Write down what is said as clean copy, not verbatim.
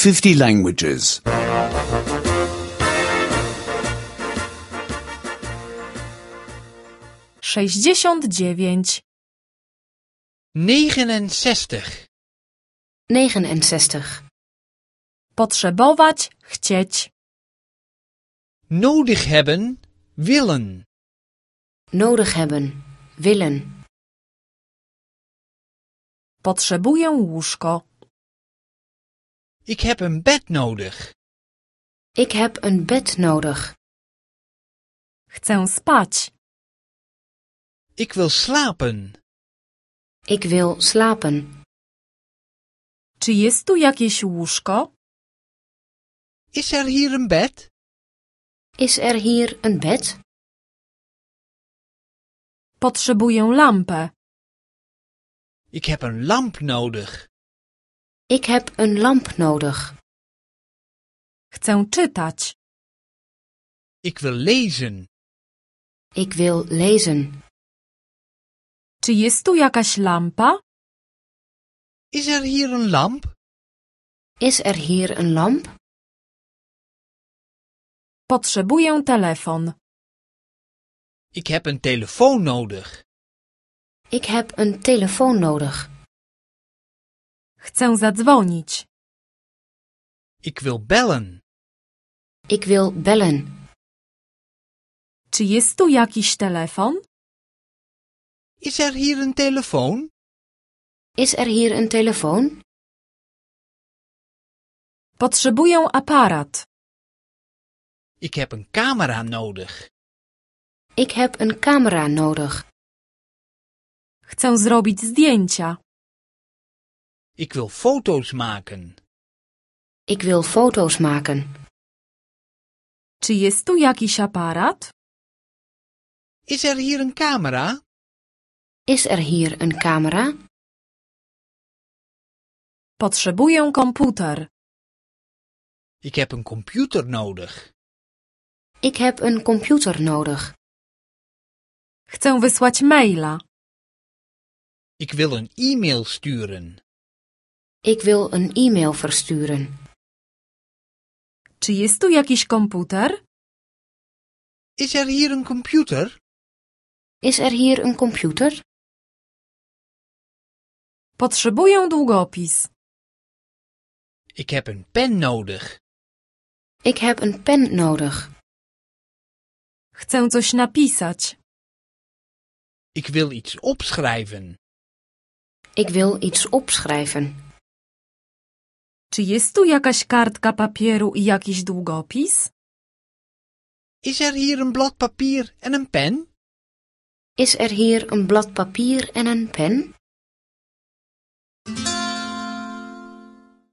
50 languages. 69. 69. 69. Potrzebować, chcieć. Nodig hebben, willen. Nodig hebben. Willen. Potrzebuję łóżko. Ik heb een bed nodig. Ik heb een bed nodig. Chcę spać. Ik wil slapen. Ik wil slapen. Czy jest tu jakieś łóżko? Is er hier een bed? Is er hier een bed? Potrzebuję lampę. Ik heb een lamp nodig. Ik heb een lamp nodig. Chcę czytać. Ik wil lezen. Ik wil lezen. Czy jest tu jakaś lampa? Is er hier een lamp? Is er hier een lamp? Potrzebuję telefon. Ik heb een telefoon nodig. Ik heb een telefoon nodig. Chcę zadzwonić. Ik wil bellen. Ik wil bellen. Czy jest tu jakiś telefon? Is er hier een telefoon? Is er hier een telefoon? Potrzebuję aparat. Ik heb een camera nodig. Ik heb een camera nodig. Chcę zrobić zdjęcia. Ik wil foto's maken. Ik wil foto's maken. Czy jest tu jakiś aparat? Is er hier een camera? Is er hier een camera? Potrzebuję komputer. Ik heb een computer nodig. Ik heb een computer nodig. Chcę wysłać maila. Ik wil een e-mail sturen. Ik wil een e-mail versturen. Czy jest tu jakiś komputer? Is er hier een computer? Is er hier een computer? Potrzebuję długopis. Ik heb een pen nodig. Ik heb een pen nodig. Chcę coś napisać. Ik wil iets opschrijven. Ik wil iets opschrijven. Czy jest tu jakaś kartka papieru i jakiś długopis? Is er hier een blad papier en een pen? Is er hier een blad papier en een pen?